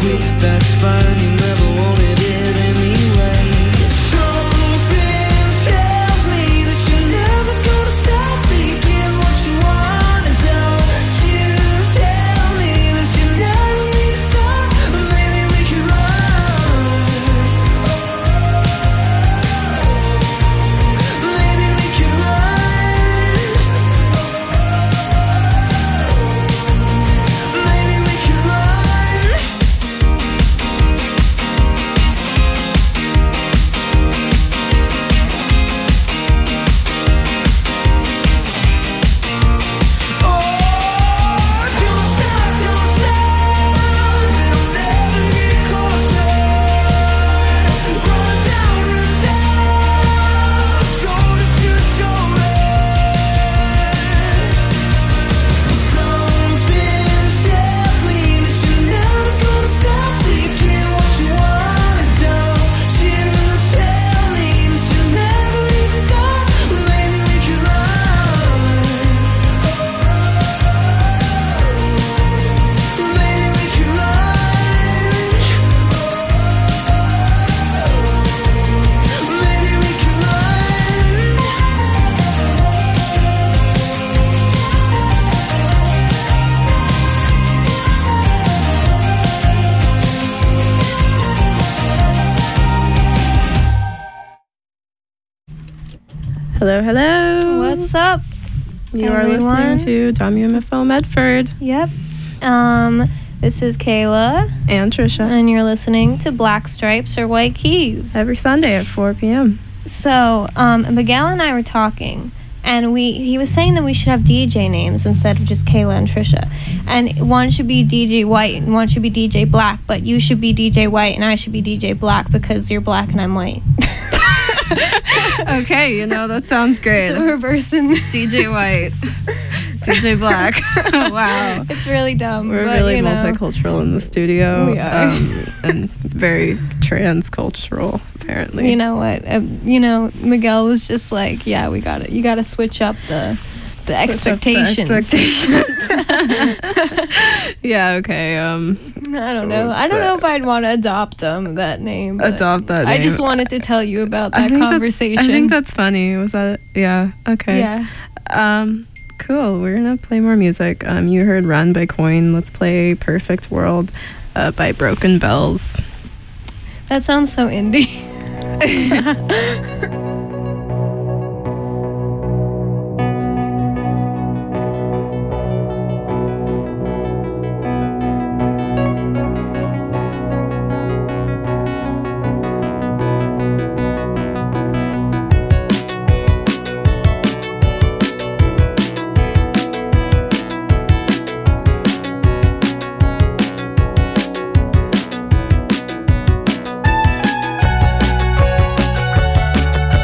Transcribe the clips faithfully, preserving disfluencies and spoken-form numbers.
quit, that's fine, you never wanted it anyway. Something tells me that you're never gonna stop till you get what you want. And don't you tell me that you never need a thought, but maybe we could run. Maybe we could run. Maybe we could run. Oh, don't stop, don't stop. It'll never get closer. Run down the town, shoulder to shoulder. Something tells me that you're never gonna stop till you get what you want. And don't you tell me that you never even thought, but maybe we could run. But maybe we could run. Maybe we could run. Hello, hello. What's up? You are everyone? listening to W M F O Medford Yep. Um, this is Kayla, and Trisha and you're listening to Black Stripes or White Keys. every Sunday at four p.m. So, um, Miguel and I were talking, and we he was saying that we should have D J names instead of just Kayla and Trisha. And one should be D J White and one should be D J Black, but you should be D J White and I should be D J Black because you're black and I'm white. Okay, you know, that sounds great. So we're versing. D J White, D J Black. Wow. It's really dumb. We're but, really you know. multicultural in the studio. We are. Um, and very transcultural, apparently. You know what? Uh, you know, Miguel was just like, "Yeah, we got it. You got to switch up the the expectations." The expectations. Yeah, okay. Um, I don't know. I don't know if I'd want to adopt um that name. but adopt that I name. just wanted to tell you about I that think that's- conversation. I think that's funny. Was that? Yeah. Okay. Yeah. Um, cool. We're gonna play more music. Um, you heard "Run" by Coin. Let's play "Perfect World" uh, by Broken Bells. That sounds so indie. Perfect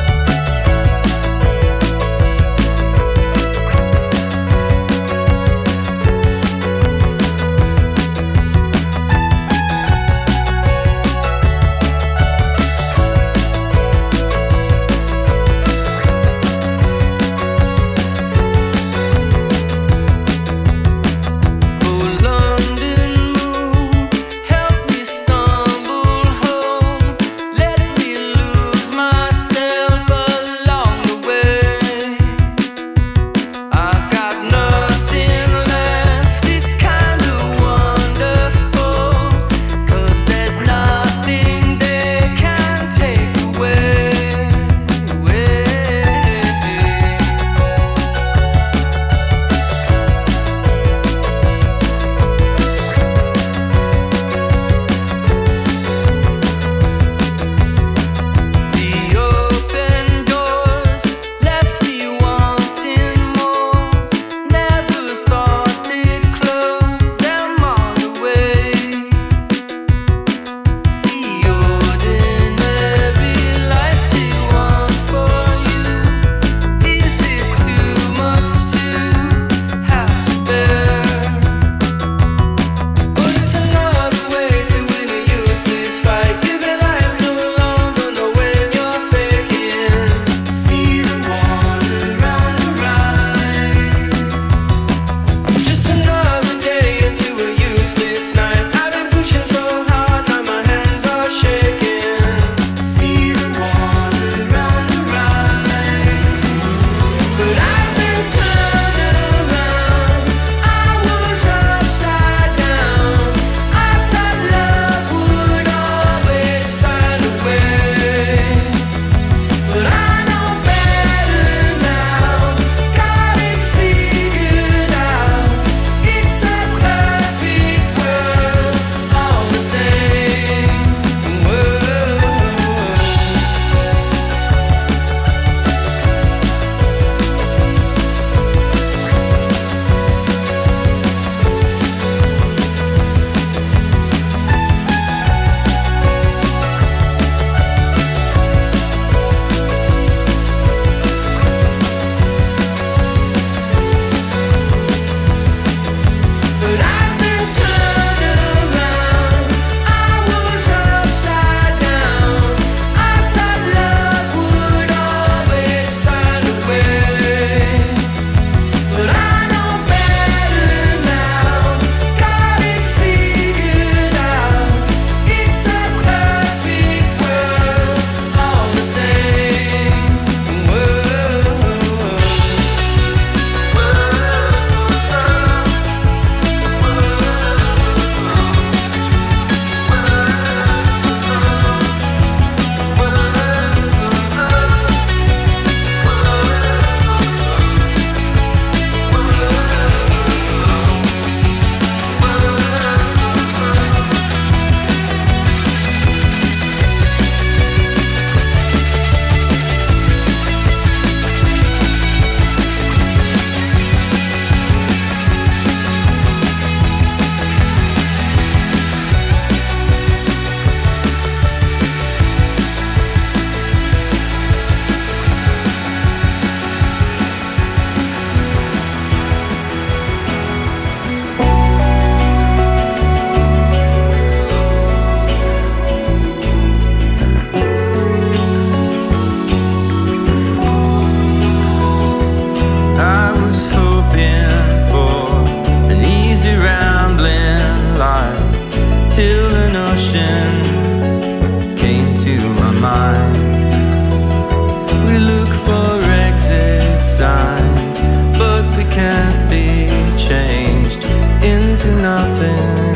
question came to my mind. We look for exit signs, but we can't be changed into nothing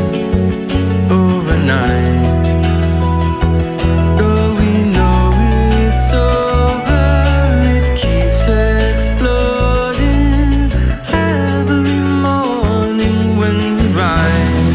overnight. Though we know it's over, it keeps exploding every morning when we rise.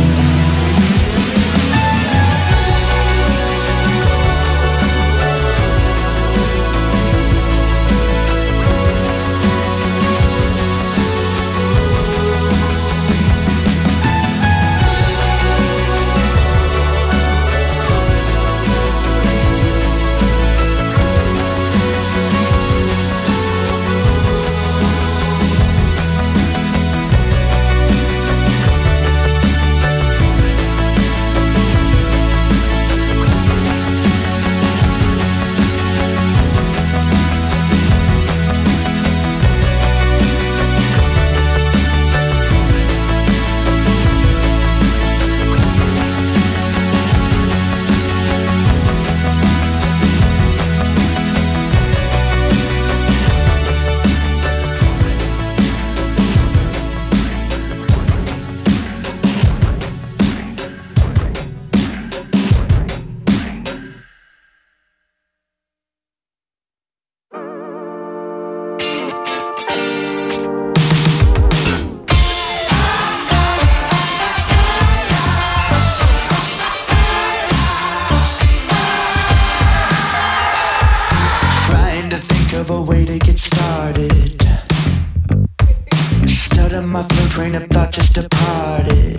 Trying to think of a way to get started. Stutter my flow, train of thought just departed.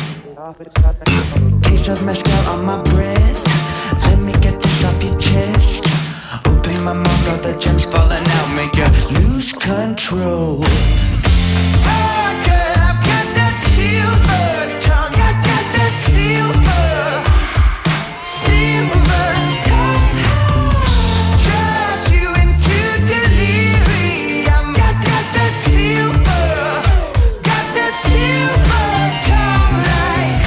Taste of mezcal on my breath. Let me get this off your chest. Open my mouth, all the gems falling out, make you lose control. Oh, girl, I've got that silver tongue. I got that silver, silver tongue. Drives you into delirium. Got, got that silver, got that silver tongue. Like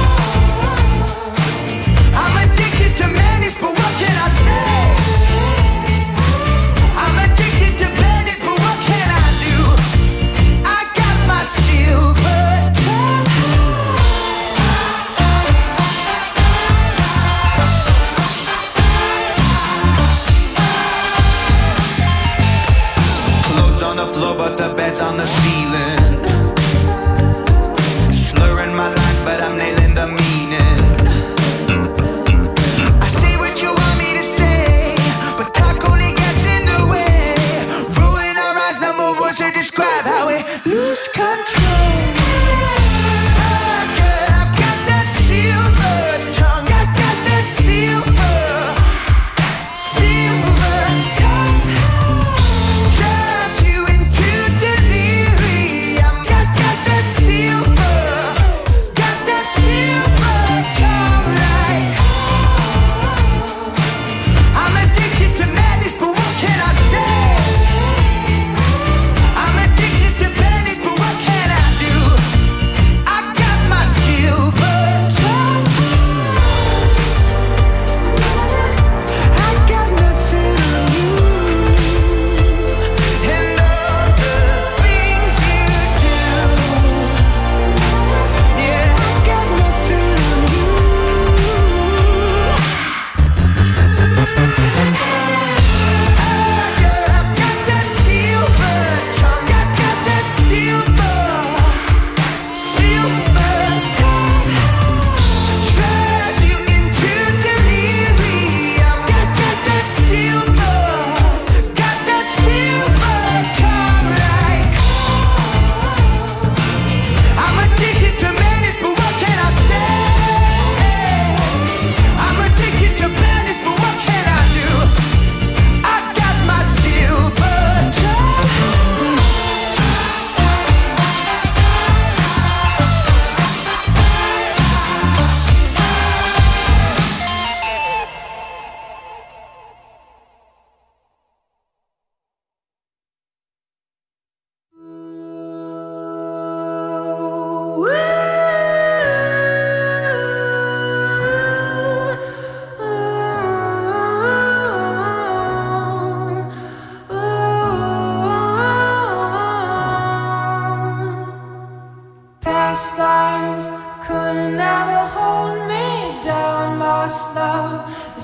I'm addicted to madness, but what can I say? I'm addicted to madness, but what can I do? I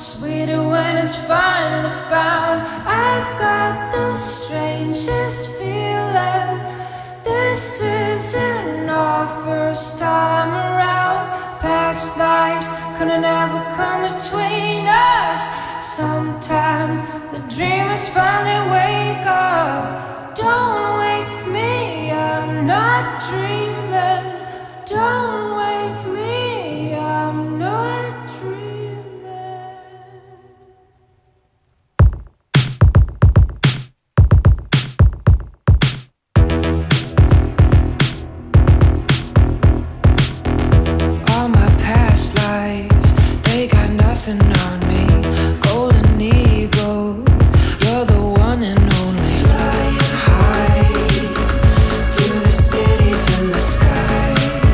sweeter when it's finally found. I've got the strangest feeling. This isn't our first time around. Past lives couldn't ever come between us. Sometimes the dreamers finally wake up. Don't wake me, I'm not dreaming. Don't wake me, I'm not dreaming. All my past lives, they got nothing on me. Golden eagle, you're the one and only. Flying high through the cities in the sky.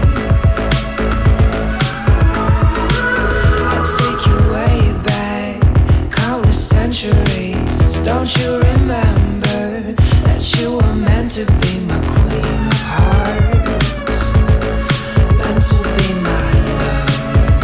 I'll take you way back, countless centuries. Don't you remember that you were meant to be my queen of hearts? Meant to be my love.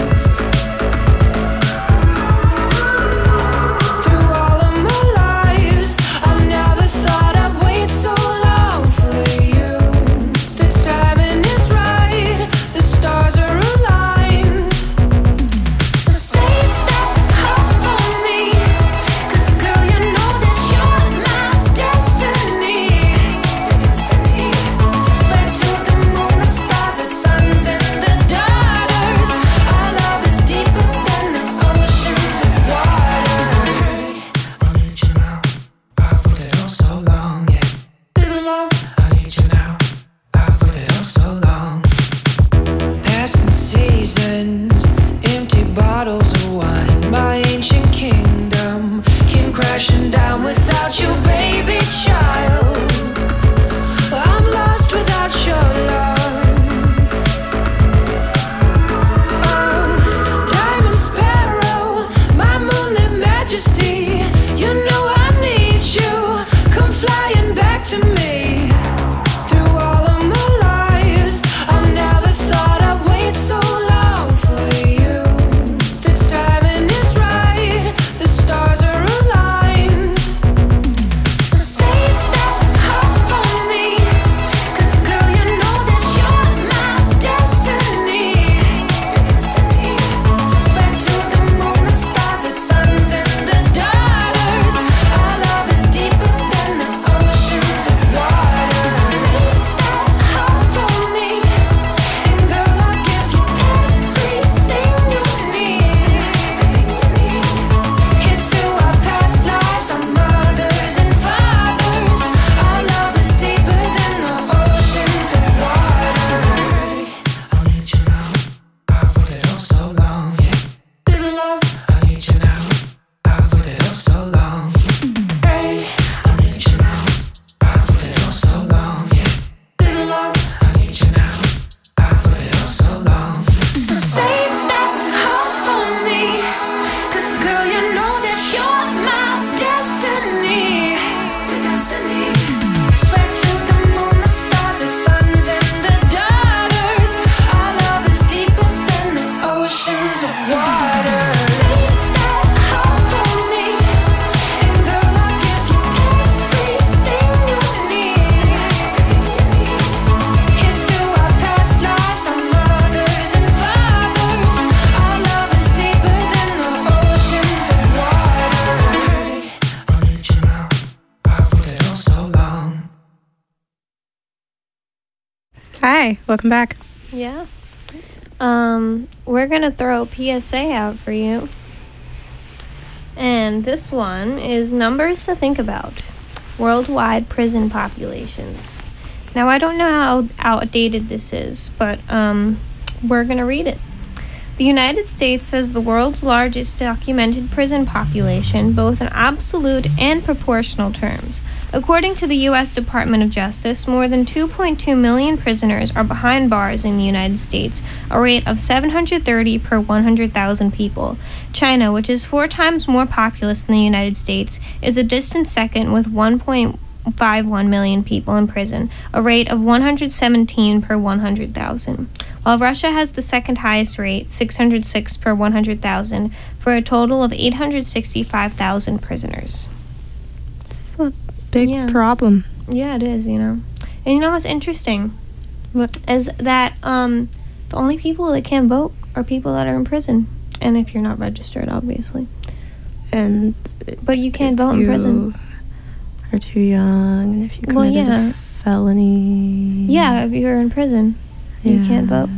Through all of my lives, I never thought I'd wait so long for you. The timing is right, the stars are aligned. So save that heart for me, 'cause girl, you know that you're my destiny. Destiny. Spread to the moon, the stars, the suns, and the daughters. Our love is deeper than the oceans of water. I need you now. I've waited oh so long, yeah. Baby love, I need you now. I've waited oh so long. Passing seasons, empty bottles of wine. My ancient kingdom came crashing down without you, baby child. I'm lost without your love. Oh, diamond sparrow, my moonlit majesty. You know I need you. Come flying back to me. Through all of my lives, I never thought I'd wait so long for you. The timing is right, the stars are aligned. So save that heart for me, 'cause girl, you know that you're my destiny. Destiny. Spread to the moon, the stars, the suns, and the daughters. Our love is deeper than the oceans of water. Save that heart for me, and girl, I'll give you everything you need. Everything you need. Here's to our past lives, our mothers and fathers. Our love is deeper than the oceans of water. I need you now. I've waited oh so long, yeah. Baby love, I need you now. I've waited oh so long. Hey, I need you now. I've waited oh so long, yeah. Baby love, I need you now. I've waited oh so long. So save that heart for me, 'cause girl, you know that you're my destiny. Destiny. Spread to the moon, the stars, the suns, and the daughters. Our love is deeper than the oceans of water. Save that heart for me, and girl, I'll give you everything you need. Here's to our past lives, our mothers and fathers. Our love is deeper than the oceans of water. I need you now. I've waited oh so long. Hi, welcome back. Yeah. Um, we're gonna throw a P S A out for you. And this one is numbers to think about. Worldwide prison populations. Now, I don't know how outdated this is, but um, we're gonna read it. The United States has the world's largest documented prison population, both in absolute and proportional terms. According to the U S Department of Justice, more than two point two million prisoners are behind bars in the United States, a rate of seven hundred thirty per one hundred thousand people. China, which is four times more populous than the United States, is a distant second with one point five one million people in prison, a rate of one hundred seventeen per one hundred thousand. while Russia has the second highest rate, six hundred six per one hundred thousand, for a total of eight hundred sixty-five thousand prisoners. It's a big Yeah. problem. Yeah, it is, you know. And you know what's interesting? What? Is that um, the only people that can't vote are people that are in prison. And if you're not registered, obviously. And But you can't if vote in you prison. Are too young, and if you Well, committed yeah. a felony. Yeah, if you're in prison, you can't vote.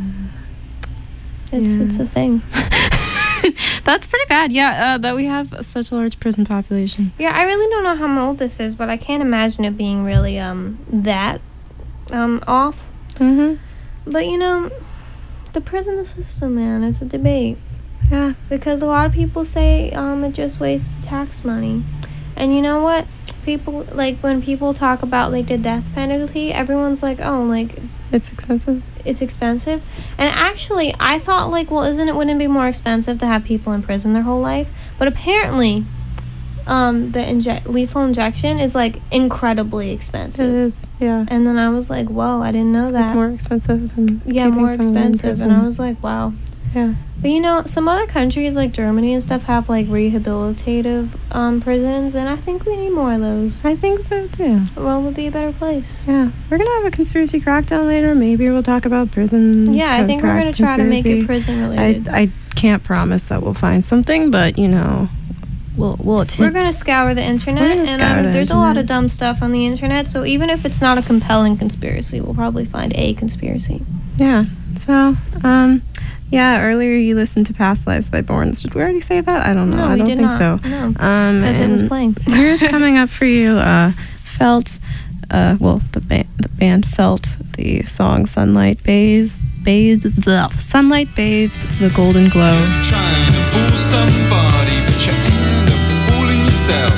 It's, Yeah. it's a thing. That's pretty bad. Yeah, uh, that we have such a large prison population. Yeah, I really don't know how old this is, but I can't imagine it being really um that um off. Mm-hmm. But you know, the prison system, man, it's a debate. Yeah. Because a lot of people say um, it just wastes tax money. And you know what? People, like, when people talk about, like, the death penalty, everyone's like, oh, like, It's expensive. it's expensive. And actually, I thought, like, well, isn't it, wouldn't it be more expensive to have people in prison their whole life? But apparently, um, the inje- lethal injection is, like, incredibly It expensive. is. Yeah. And then I was like, whoa, I didn't know It's that. like more expensive than yeah, keeping more someone in expensive. And I prison. was like, wow. Yeah. But you know, some other countries like Germany and stuff have like rehabilitative um, prisons, and I think we need more of those. I think so too. The world would be a better place. Yeah. We're gonna have a conspiracy crackdown later. Maybe we'll talk about prison. Yeah, I co- think we're crack gonna try to make it conspiracy. prison I related. I can't promise that we'll find something, but you know, we'll we'll attempt. We're gonna scour the internet, We're gonna and scour um, the there's a lot of internet. dumb stuff on the internet. So even if it's not a compelling conspiracy, we'll probably find a conspiracy. Yeah. So, um, yeah. Earlier you listened to "Past Lives" by Borns. Did we already say that? I don't know. No, I we don't did think not. so. No, Um, as it was and playing. here's coming up for you. Uh, Felt. Uh, well, the band, the band Felt. The song "Sunlight Bathed." Bathed. The sunlight bathed the golden glow. Trying to fool somebody, but you end up fooling yourself.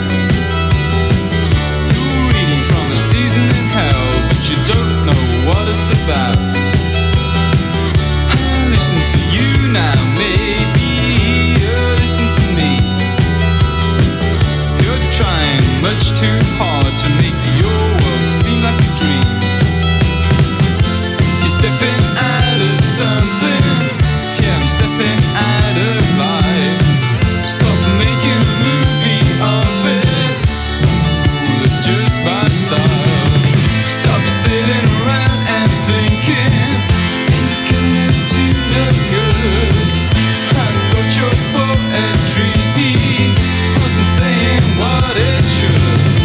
You're reading from a season in hell, but you don't know what it's about. I listen to you now, maybe you listen to me. You're trying much too hard to make your world seem like a dream. You're stepping out of something. Yeah, I'm stepping out of life. Stop making a movie of it. Well, it's just my style. Stop sitting around and thinking you can live to the good. I thought your poetry wasn't saying what it should.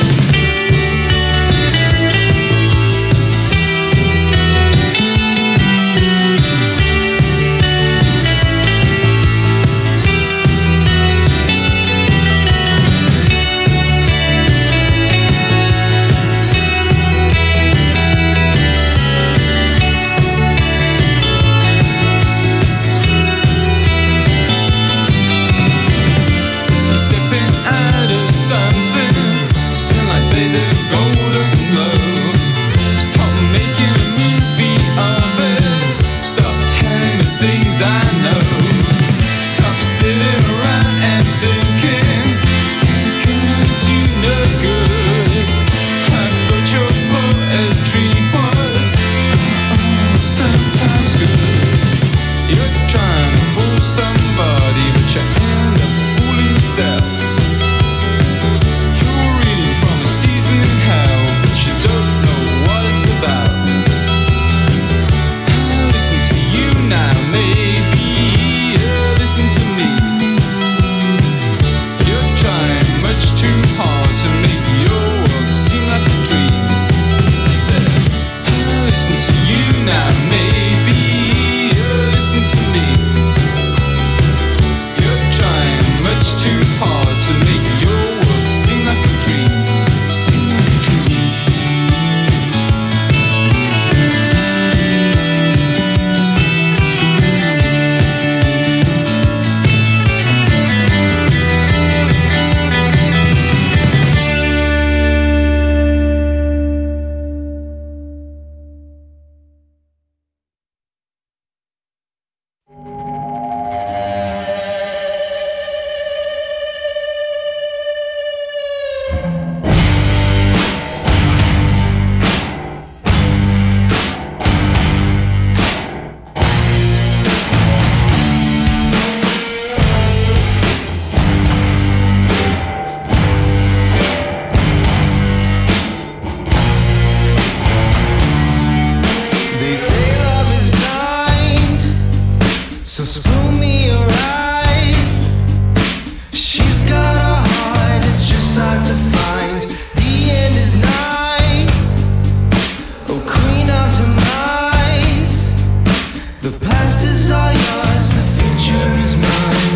me your eyes. She's got a heart, it's just hard to find. The end is nigh. Oh, queen of demise. The past is all yours, the future is mine.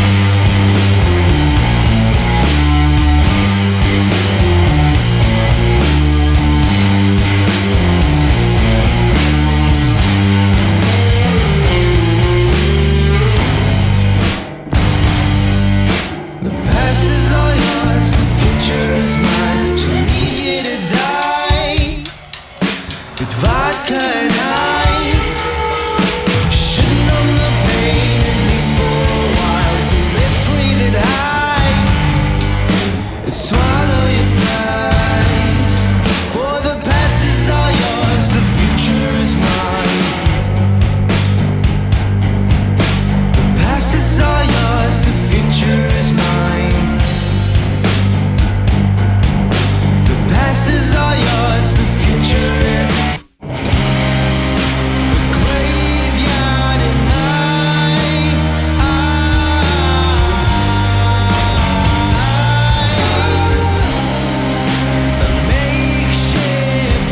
The past is all yours, the future is mine. She'll leave you to die with vodka and ice. Should've known the pain, at least for a while. So let's raise it high and swallow your pride. For the past is all yours, the future is mine. The past is all yours, the future is mine. The past is all yours, the future is the graveyard at night. Eyes, a makeshift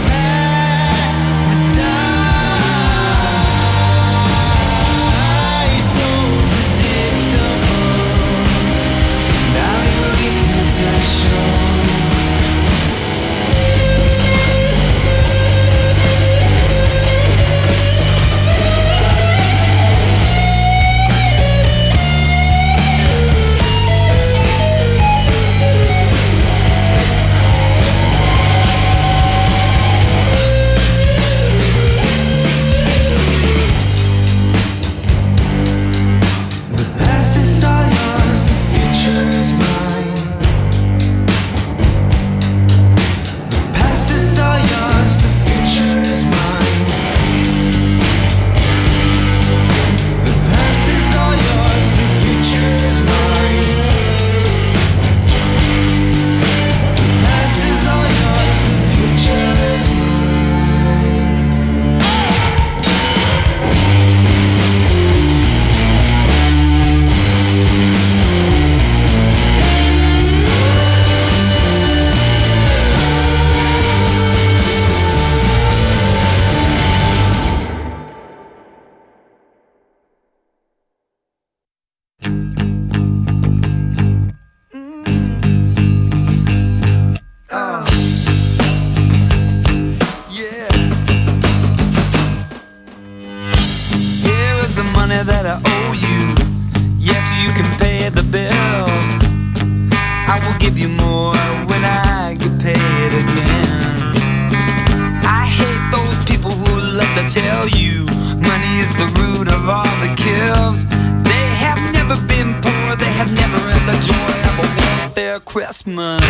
paradise, so predictable. Now your weakness has shown. The past is all yours, the future is mine. The past is all yours, the future is mine. The past is all yours, the future is mine. The past is all yours, the future is mine. Oh. Yeah. Here is the money that I owe you. Yes, you can pay the bills. I will give you more when I get paid again. I hate those people who love to tell you money is the root of all the kills. They have never been poor, they have never had the joy of a welfare Christmas.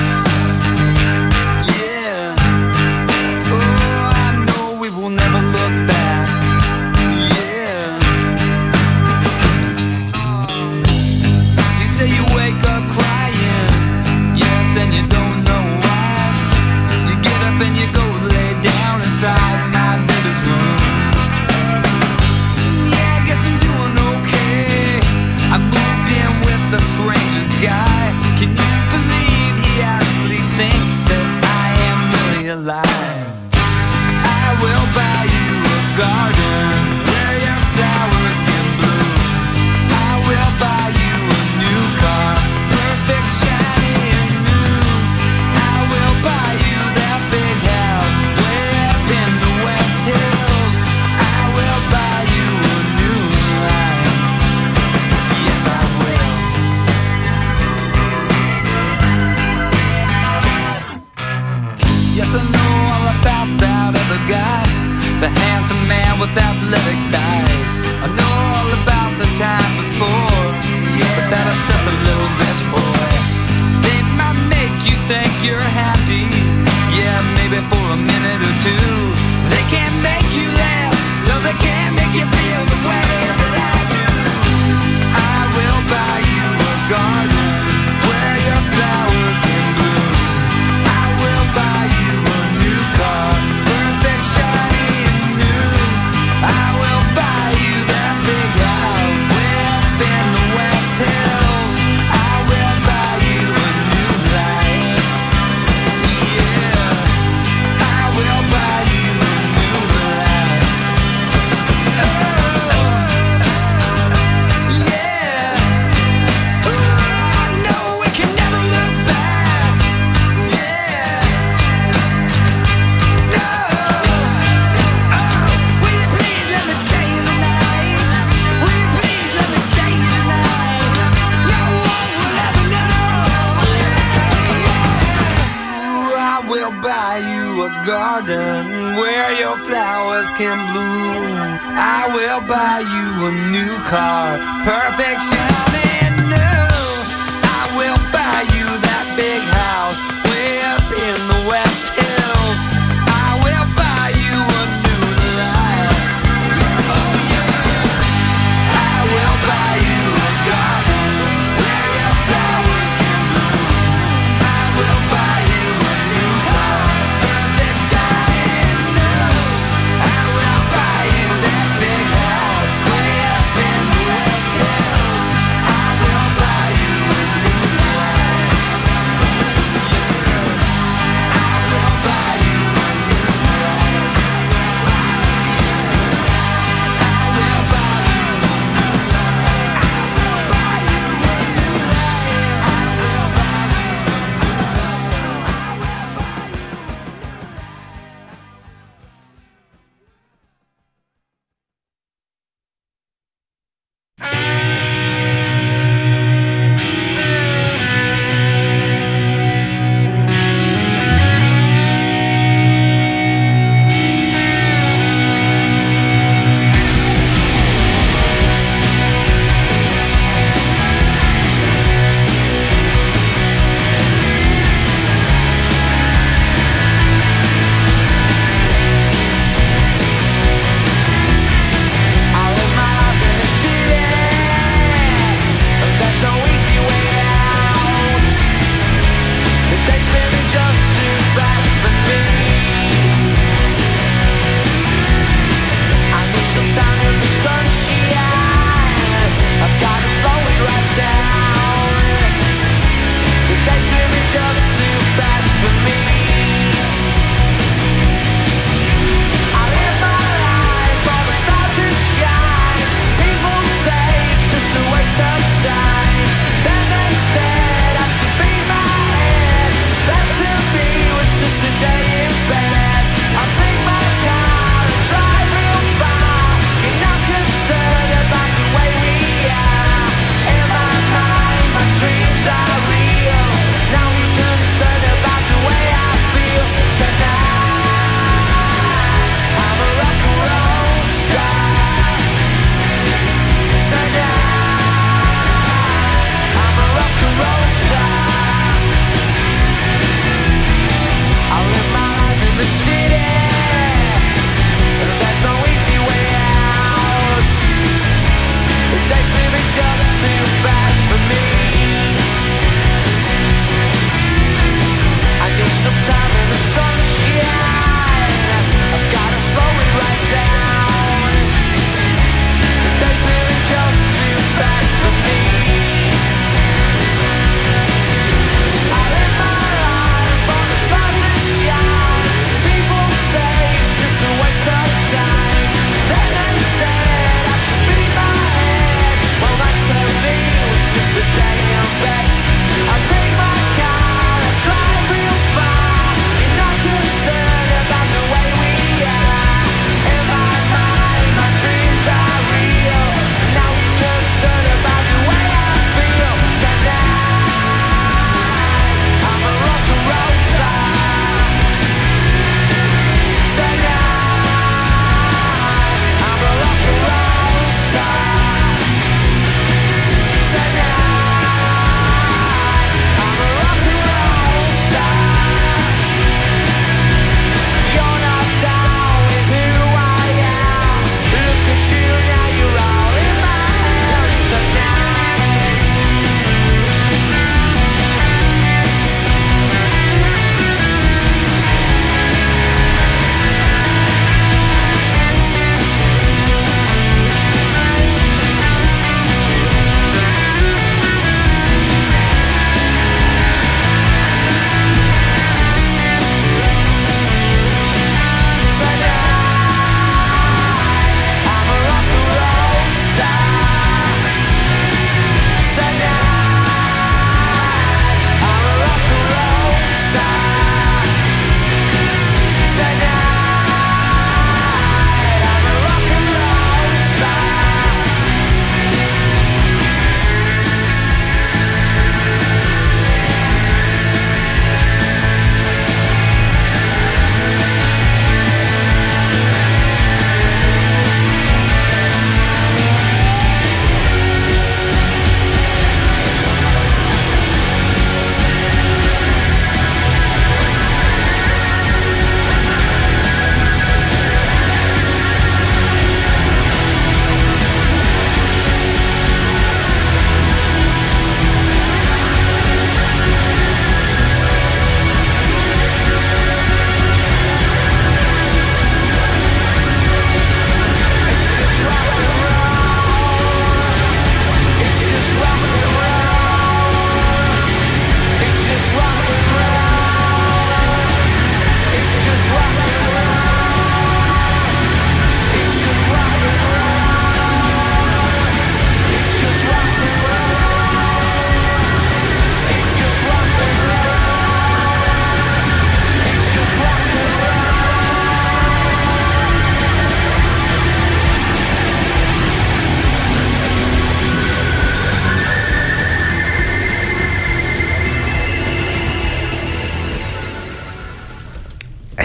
Yeah. Oh, I know we will never look back. Yeah. You say you wake up crying, yes, and you don't know why. You get up and you go lay down inside my baby's room. Yeah, I guess I'm doing okay. I moved in with the strangest guy. Can you believe he actually can bloom. I will buy you a new car, perfect, shining new. I will buy you that big house way up in the West Hills. I will buy you a new life. Oh yeah. I will buy you a garden where your flowers can bloom. I will buy you a new car, perfect, shining new. I will buy you that big house way up in the West Hills. I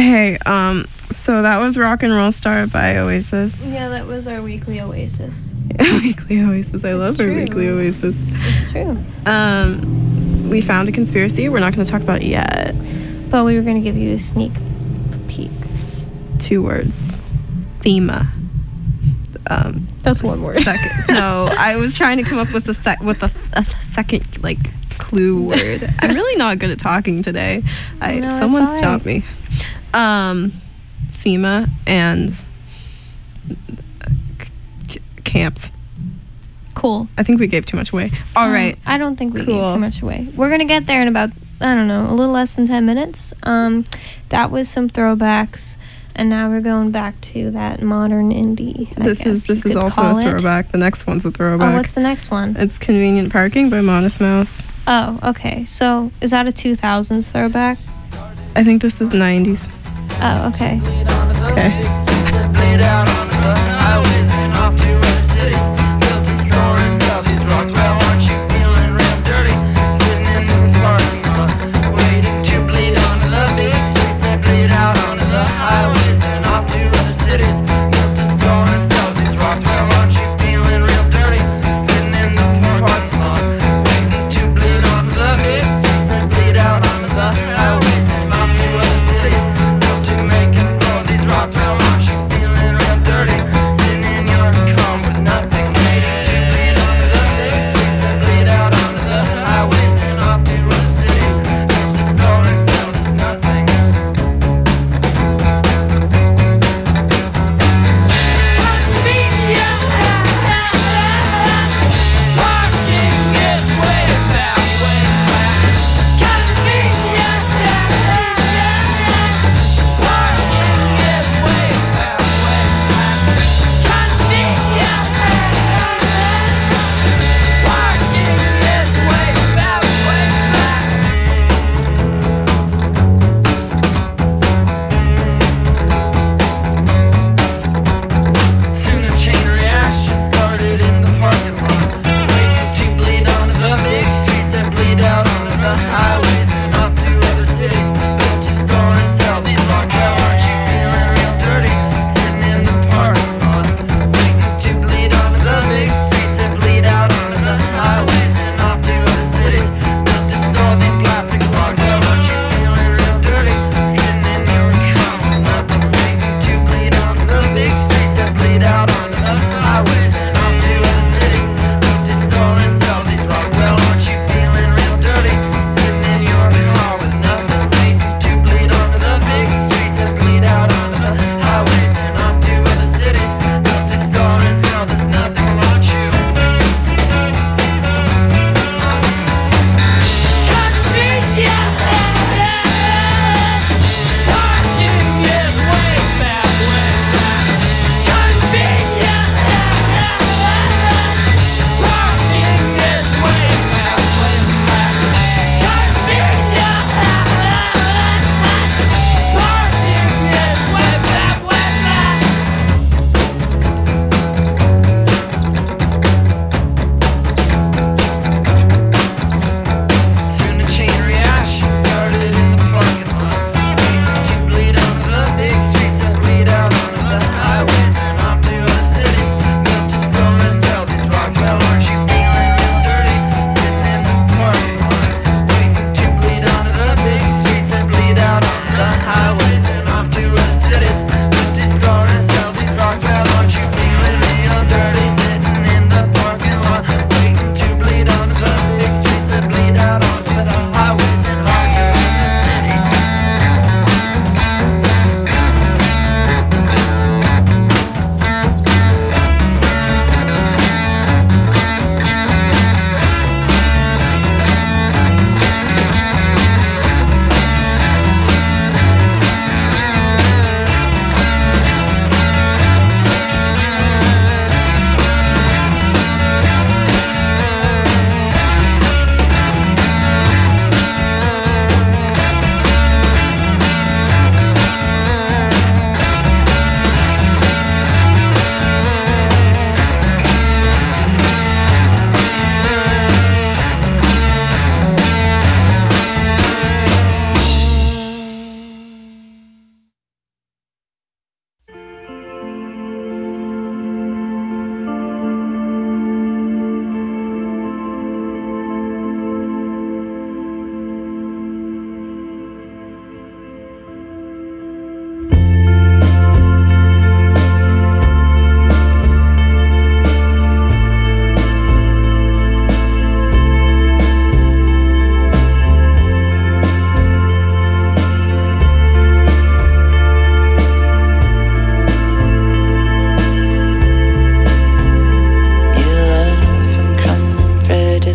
Hey, um, so that was Rock and Roll Star by Oasis. Yeah, that was our weekly Oasis. Weekly Oasis. I It's love our true. Weekly Oasis. It's true. Um, we found a conspiracy. We're not going to talk about it yet. But we were going to give you a sneak peek. Two words. FEMA. Um, That's one word. second. No, I was trying to come up with a sec with a, a second like clue word. I'm really not good at talking today. I No, it's someone's alright. taught me. Um, FEMA and c- camps. Cool. I think we gave too much away. All Um, right. I don't think we gave Cool. too much away. We're going to get there in about, I don't know, a little less than ten minutes. Um, that was some throwbacks. And now we're going back to that modern indie. I This is guess this you is could also call a it. throwback. The next one's a Oh, throwback. what's the next one? It's Convenient Parking by Modest Mouse. Oh, okay. So is that a two thousands throwback? I think this is nineties. Oh, okay. Okay. Bleed out onto the highways and off to other cities. Built a store and sell these rocks. Well, aren't you feeling real dirty? Sitting in the parking lot, waiting to bleed onto the big streets. They bleed out onto the highways and off to other cities. Built a store and sell these rocks. Well, aren't you feeling real dirty? Sitting in the parking lot, waiting to bleed onto the big streets. They bleed out onto the highways and off to other cities. Built to make and store these rocks. Well, aren't you feeling real dirty? Sitting in your car with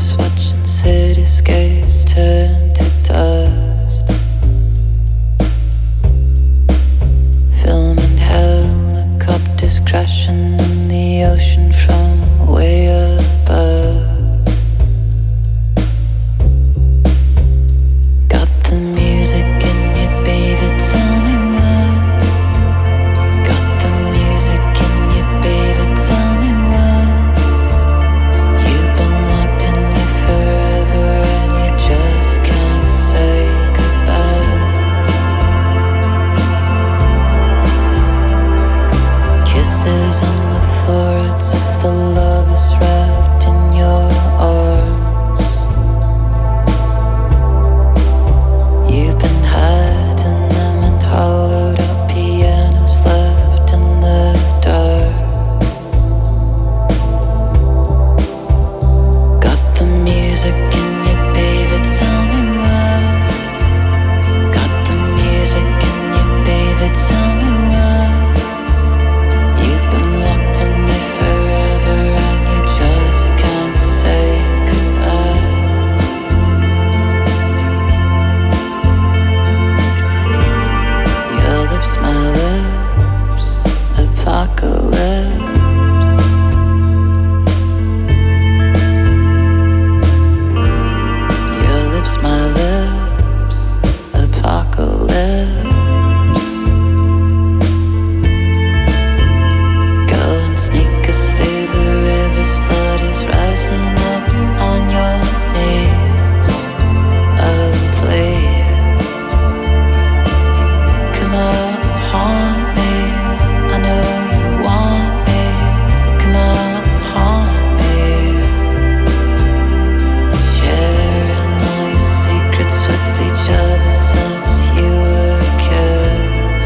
just watching cityscapes turn to dust. Filming helicopters crashing in the ocean from way above. Got the music in you, baby, tell me why. Got the music in you, baby, tell me why. You've been locked in there forever and you just can't say goodbye. Kisses on the foreheads of the lovers wrapped in your arms. You've been hiding them in hollowed out pianos left in the dark. Got the music in you, baby, tell me why. Got the music in you, baby, tell me why. You've been locked in there forever and you just can't say goodbye. Your lips, my lips, apocalypse. Your lips, my lips, apocalypse. Go and sneak us through the river's flood is rising up on your knees. Oh, please, come on, haunt me. I know you want me. Come on, haunt me. Sharing all your secrets with each other since you were kids.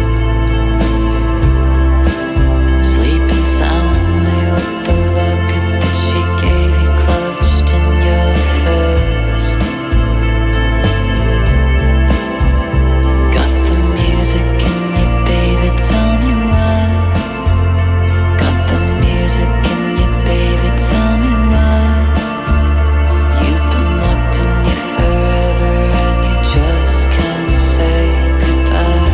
Sleeping soundly with the locket that she gave you clutched in your fist. Got the music in you, baby, tell me why. Got the music in you, baby, tell me why. You've been locked in you forever and you just can't say goodbye.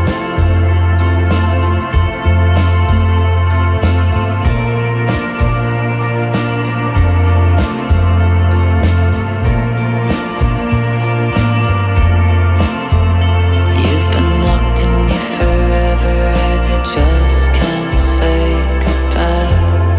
You've been locked in you forever and you just can't say goodbye.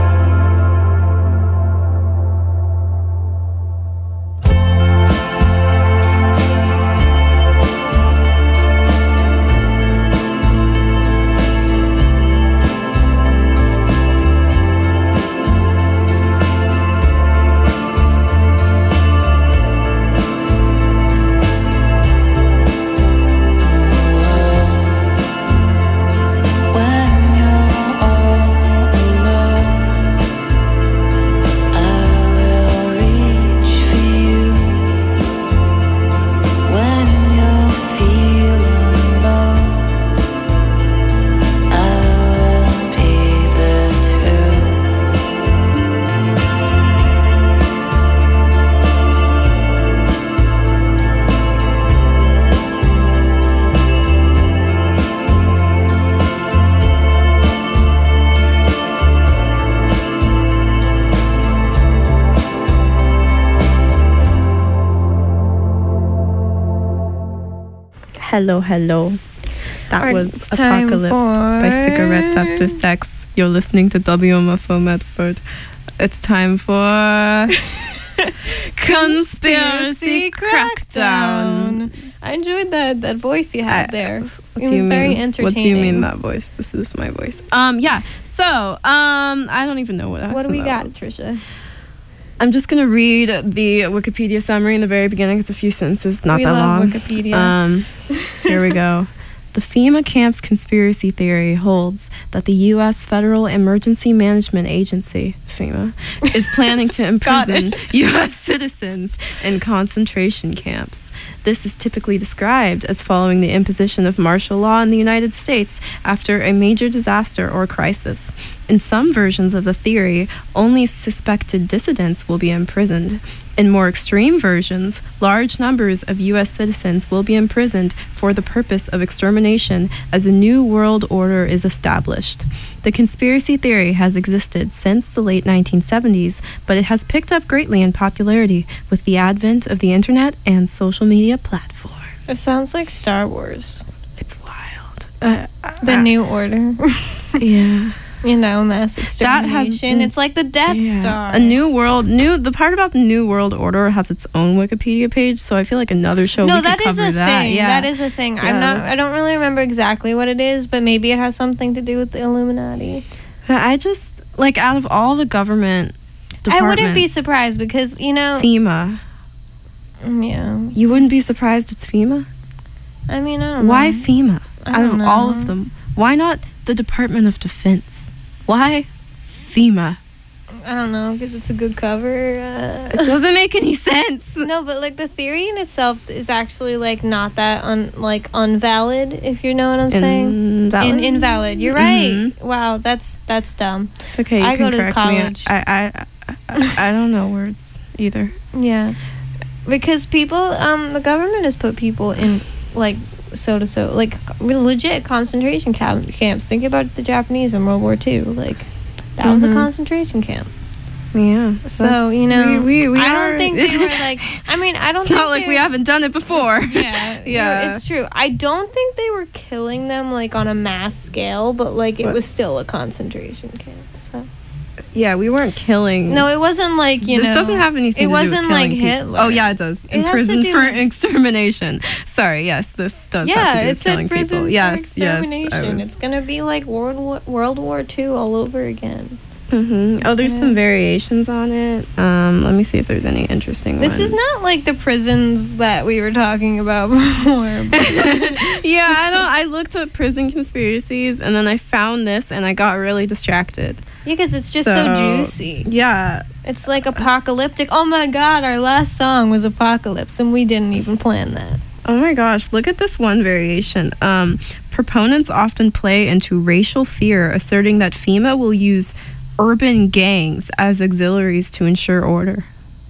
When you're all alone, I will reach for you. When you're feeling low, I'll be there too. Hello, hello. That Alright, was it's time Apocalypse by for- Cigarettes After Sex. You're listening to W M F O Medford. It's time for Conspiracy Crackdown. I enjoyed that that voice you had I- there. What It do was you very mean? entertaining. What do you mean that voice? This is my voice. Um, yeah. So, um, I don't even know what. What do we got, was. Trisha? I'm just gonna read the Wikipedia summary in the very beginning. It's a few sentences, not we that love long. Wikipedia. Um, here we go. The FEMA camp's conspiracy theory holds that the U S Federal Emergency Management Agency, FEMA, is planning to imprison U S citizens in concentration camps. This is typically described as following the imposition of martial law in the United States after a major disaster or crisis. In some versions of the theory, only suspected dissidents will be imprisoned. In more extreme versions, large numbers of U S citizens will be imprisoned for the purpose of extermination as a new world order is established. The conspiracy theory has existed since the late nineteen seventies, but it has picked up greatly in popularity with the advent of the internet and social media platforms. It sounds like Star Wars. It's wild. Uh, The uh, New Order. yeah. You know, mass That extermination. has been- It's like the Death Yeah. Star. A new world. New. The part about the New World Order has its own Wikipedia page, so I feel like another show. No, we that could is cover a that. thing. Yeah. That is a thing. Yeah, I'm not. that's- I don't really remember exactly what it is, but maybe it has something to do with the Illuminati. I just like out of all the government departments. I wouldn't be surprised because you know. FEMA. Mm, yeah. You wouldn't be surprised it's FEMA. I mean, I don't Why know. FEMA? I Out of don't all know. of them, why not the Department of Defense? Why FEMA? I don't know because it's a good cover. Uh, It doesn't make any sense. no, but like the theory in itself is actually like not that un like unvalid. If you know what I'm saying. Invalid? In, invalid. You're right. Mhm. Wow, that's that's dumb. It's okay. You I can go to correct college. me. I, I, I, I don't know words either. Yeah, because people, um, the government has put people in like so to so like legit concentration camp- camps. Think about the Japanese in World War Two. Like that was a Mhm. concentration camp. Yeah. So that's- you know, we, we, we I are- don't think they were like. I mean, I don't. It's think not like they we were- haven't done it before. Yeah, Yeah. it's true. I don't think they were killing them like on a mass scale, but like it What? was still a concentration camp. So Yeah, we weren't killing. no, it wasn't like you this know. doesn't have anything It to do with wasn't killing like people. Hitler. Oh yeah, it does. It has to Imprisoned do for with- extermination. Sorry, yes, this does Yeah, have to do it with said killing prisons people. for Yes, yes. I extermination. was- It's gonna be like World War, World War Two all over again. Mhm. Oh, there's gonna- some variations on it. Um, let me see if there's any interesting This is ones. not like the prisons that we were talking about before. but- Yeah, I don't. I looked up prison conspiracies, and then I found this, and I got really distracted. yeah, because it's just so, So- juicy. Yeah, It's like apocalyptic. Oh my god, our last song was Apocalypse, and we didn't even plan that. oh my gosh, look at this one variation. Um, proponents often play into racial fear, asserting that FEMA will use urban gangs as auxiliaries to ensure order.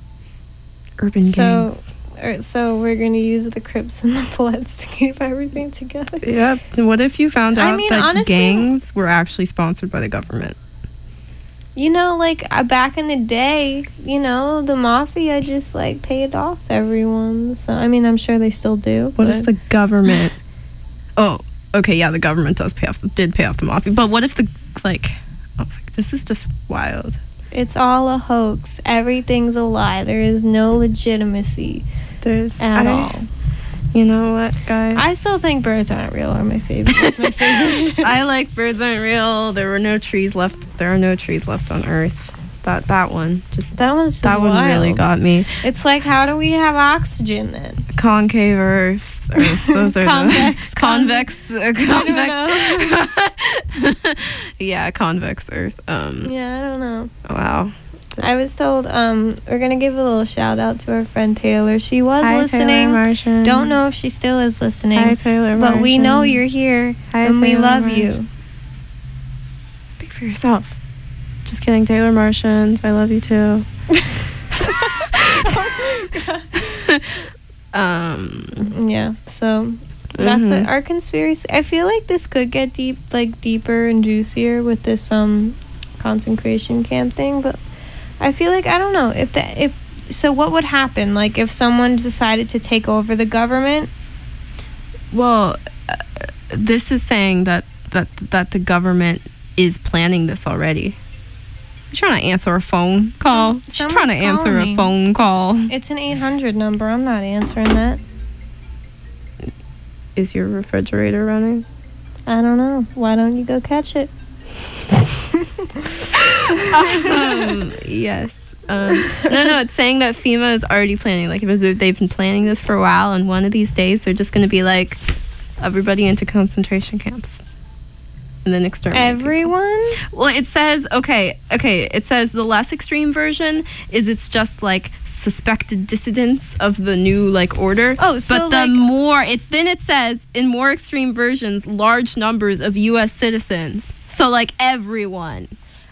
Urban So, gangs. or, so we're gonna use the Crips and the Bloods to keep everything together. Yep. And what if you found I out mean, that honestly- gangs were actually sponsored by the government? You know, like uh, back in the day, you know, the mafia just like paid off everyone. So I mean, I'm sure they still do. What but if the government? Oh, okay, yeah, the government does pay off, did pay off the mafia. But what if the like? Oh, like, this is just wild. it's all a hoax? Everything's a lie. There is no legitimacy There's at I- all. You know what, guys? I still think birds aren't real are my favorite. It's my favorite. I like birds aren't real. There were no trees left. There are no trees left on Earth. That that one just that one's just that one really wild. got me. It's like, how do we have oxygen then? Concave Earth. Earth those are Convex, the convex. Uh, I convex. Yeah, convex Earth. Um. Yeah, I don't know. Wow. I was told um we're gonna give a little shout out to our friend Taylor. She was Hi, listening. Taylor Martian. Don't know if she still is listening. Hi, Taylor but we know Martian. you're here Hi, and we Taylor love Martian. you. Speak for yourself. Just kidding, Taylor Martians. I love you too. um. Yeah. So that's Mhm. it. Our conspiracy. I feel like this could get deep, like deeper and juicier with this um concentration camp thing. But I feel like I don't know if that if so. What would happen? Like if someone decided to take over the government? Well, uh, this is saying that that that the government is planning this already. I'm trying to answer a phone call. Some- She's trying to someone's answer calling a me. phone call. It's an eight hundred number. I'm not answering that. Is your refrigerator running? I don't know. Why don't you go catch it? um, yes. Um, no, no, it's saying that FEMA is already planning. Like, if it's- they've been planning this for a while, and one of these days they're just going to be like, everybody into concentration camps. And then exterminate people. Everyone? Well, it says, okay, okay, it says the less extreme version is it's just like suspected dissidents of the new like order. Oh, so, but the like- more, it's then it says in more extreme versions, large numbers of U S citizens. So like everyone.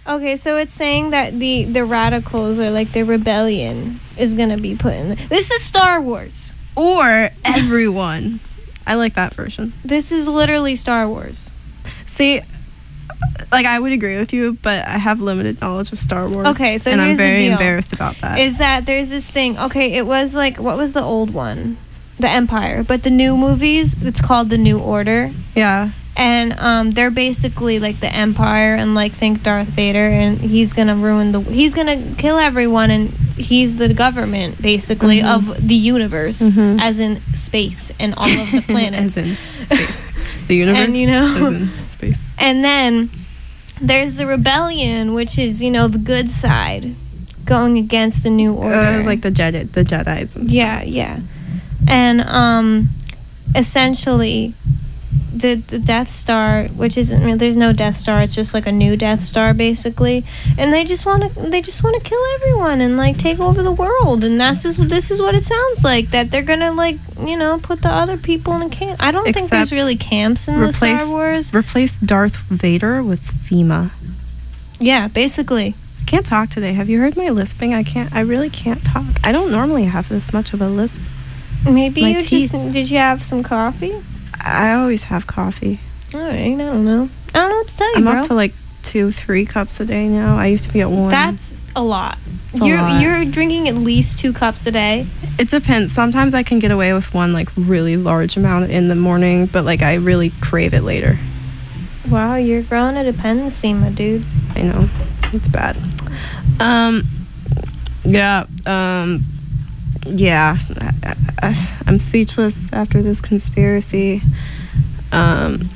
Okay, so it's saying that the the radicals or like the rebellion is gonna be put in. This is Star Wars. Or everyone. I like that version. This is literally Star Wars. See, like I would agree with you, but I have limited knowledge of Star Wars. Okay, so and I'm here's the very deal. embarrassed about that. Is that there's this thing? Okay, it was like what was the old one? The Empire, but the new movies, it's called the New Order. Yeah. And um, they're basically like the Empire, and like think Darth Vader, and he's gonna ruin the. He's gonna kill everyone, and he's the government basically Mhm. of the universe, Mhm. as in space and all of the planets. As in space. The universe. And, you know- As in space. And then there's the rebellion, which is you know the good side, going against the New Order. Uh, it was like the Jedi, the Jedi's. And Yeah, yeah. And um, essentially, the the Death Star, which isn't really, there's no Death Star. It's just like a new Death Star, basically. And they just want to they just want to kill everyone and like take over the world. And that's just this is what it sounds like, that they're gonna like you know put the other people in a camp. I don't think there's Except really camps in the replace- Star Wars. Replace Darth Vader with FEMA. Yeah, basically. I can't talk today. Have you heard my lisping? I can't. I really can't talk. I don't normally have this much of a lisp. Maybe My you teeth. just did you have some coffee? I always have coffee. All right, I don't know. I don't know what to tell you, I'm bro. up to like two, three cups a day now. I used to be at one. That's a lot. It's a you're lot. you're drinking at least two cups a day. It depends. Sometimes I can get away with one like really large amount in the morning, but like I really crave it later. Wow, you're growing a dependency, my dude. I know. It's bad. Um yeah, um yeah. I, I, I'm speechless after this conspiracy. Um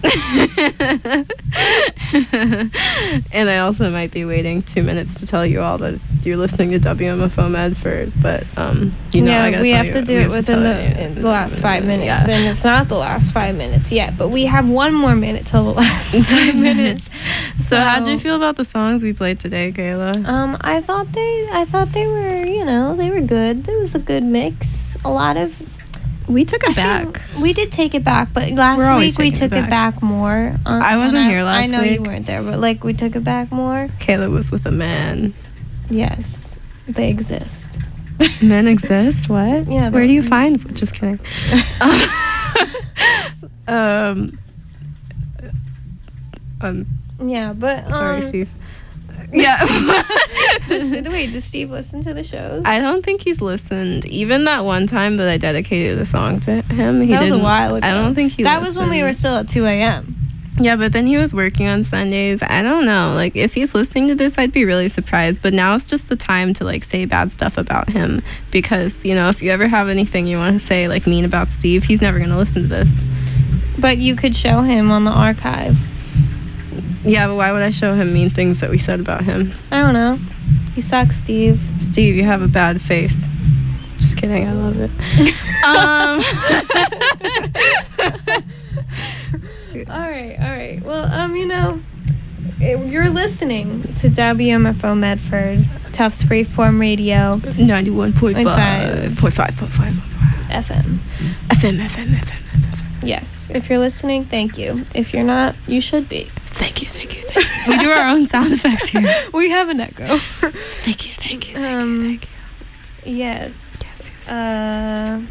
and I also might be waiting two minutes to tell you all that you're listening to W M F O Medford, but um you know yeah, I gotta we tell have you- to do we it have to within tell the, you- in the last five minutes, Yeah. and it's not the last five minutes yet. But we have one more minute till the last five minutes. So how'd you So- feel about the songs we played today, Kayla? Um, I thought they, I thought they were, you know, they were good. There was a good mix. A lot of We took I it back. feel- We did take it back, but last We're always week we taking it took it back. back more. Um, I wasn't and here last I know you week. weren't there, but like we took it back more. Kayla was with a man. Yes, they exist. Men exist? What? Yeah, Where but- do you find? Just kidding. um. Um. Yeah, but Sorry, um, Steve. Yeah. does, wait, does Steve listen to the shows? I don't think he's listened. Even that one time that I dedicated a song to him, he that was a didn't. while ago. I don't think he. That was when we were listened. still at two a.m. Yeah, but then he was working on Sundays. I don't know. Like, if he's listening to this, I'd be really surprised. But now it's just the time to, like, say bad stuff about him. Because, you know, if you ever have anything you want to say, like, mean about Steve, he's never going to listen to this. But you could show him on the archive. Yeah, but why would I show him mean things that we said about him? I don't know. You suck, Steve. Steve, you have a bad face. Just kidding. I love it. um, All right, all right. Well, um, you know, eh, you're listening to W M F O Medford, Tufts Freeform Radio, ninety-one point five. Five. Point five, point five, point five. F M. F M, F M, F M, F M. Yes. If you're listening, thank you. If you're not, you should be. Thank you, thank you, thank you. We do our own sound effects here. We have an echo. Thank you, thank you, thank Um, you, thank you. Yes. Yes, yes, yes, Uh,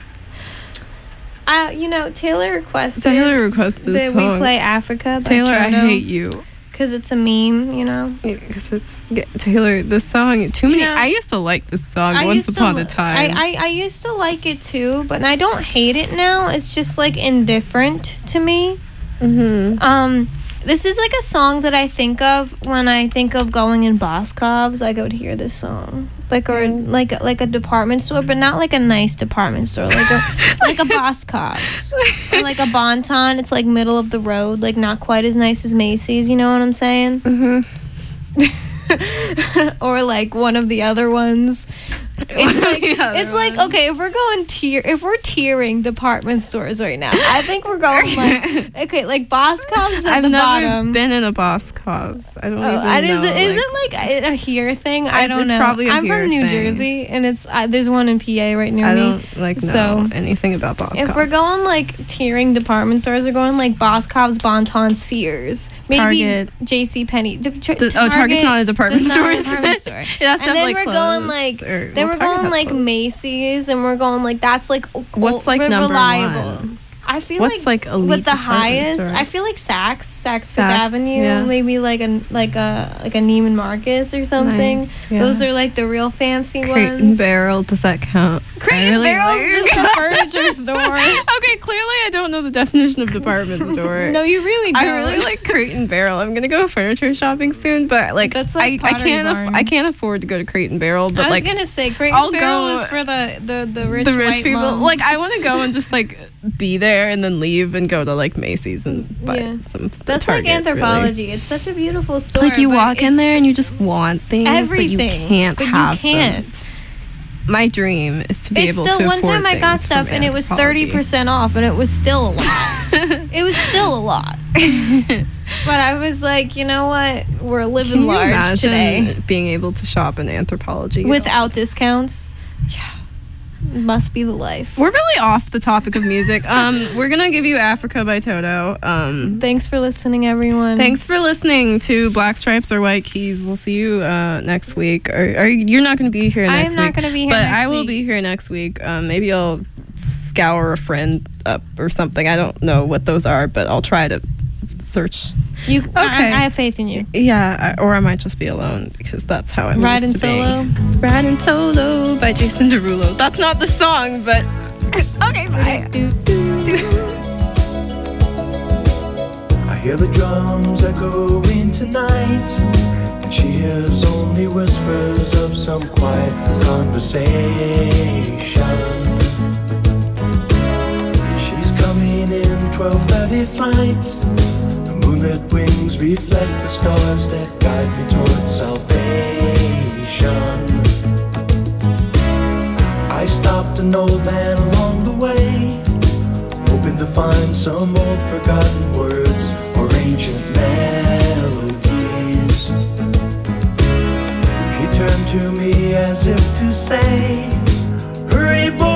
uh, you know, Taylor requested Taylor requested this that we song. play Africa by Taylor, I Toto, hate you. because it's a meme, you know. Because it's yeah, Taylor. This song, too many. You know, I used to like this song I once used to upon li- a time. I, I, I used to like it too, but I don't hate it now. It's just like indifferent to me. mm-hmm. Um, this is like a song that I think of when I think of going in Boscov's. I go to hear this song, like or like like a department store, but not like a nice department store, like a like a Boscov's or like a Bonton. It's like middle of the road, like not quite as nice as Macy's. You know what I'm saying? Mm-hmm. Or like one of the other ones. It's like The other it's like one. okay, if we're going tier, if we're tiering department stores right now, I think we're going like okay, like Boscov's at I've the never bottom. been in a Boscov's. I don't Oh, even and know. is it is like- it like a, a here thing? I It's- don't it's know. probably a I'm here from New thing. Jersey, and it's uh, there's one in P A right near I me. don't like know So, anything about Boscov's. If we're going like tiering department stores, we're going like Boscov's, Bon-Ton, Sears, maybe Target. J C Penney. D- Tra- D- oh, Target's not a department does not store. have a is department it? store. It has to And have, then like, we're clothes, going like or- then well, we're Target going has like clothes. Macy's, and we're going like that's like o- What's, o- like, re- number reliable. one? I feel What's, like, like, elite with the department highest, store? I feel like Saks, Saks Fifth Saks, Avenue, yeah. maybe like a like a like a Neiman Marcus or something. Nice, yeah. Those are like the real fancy Crate ones. and Barrel, does that count? Crate I and really Barrel's like- just a furniture store. Okay, clearly I don't know the definition of department store. No, you really don't. I really like Crate and Barrel. I'm gonna go furniture shopping soon, but like, That's like I, I Pottery can't aff- Barn. I can't afford to go to Crate and Barrel. But I was like gonna say Crate I'll and Barrel go- is for the the the rich, the rich white people, moms. like I want to go and just like be there and then leave and go to like Macy's and buy Yeah. some. That's Target, like really. Anthropology. It's such a beautiful store. Like you but walk in it's there and you just want things, everything, but you can't but have you can't. them. My dream is to be It's able still to one afford time I got things stuff from and it was Anthropology. thirty percent off, and it was still a lot. It was still a lot. But I was like, you know what? We're living Can you large imagine today being able to shop in Anthropology without discounts. Yeah. Must be the life. We're really off the topic of music. Um, we're gonna give you Africa by Toto. Um, Thanks for listening, everyone. thanks for listening to Black Stripes or White Keys. We'll see you uh, next week. Or, or you're not gonna be here I next am week. not gonna be here but next I will week. be here next week. Um, maybe I'll scour a friend up or something. I don't know what those are, but I'll try to search. You, Okay. I, I have faith in you. Yeah, I- or I might just be alone because that's how I'm Riding used to being. solo. Riding Solo by Jason Derulo. That's not the song, but okay, bye. Do, do, do. I hear the drums echoing tonight, and she hears only whispers of some quiet conversation. She's coming in twelve thirty flight. The moonlit wings reflect the stars that guide me towards salvation. I stopped an old man along the way, hoping to find some old forgotten words or ancient melodies. He turned to me as if to say, hurry boy,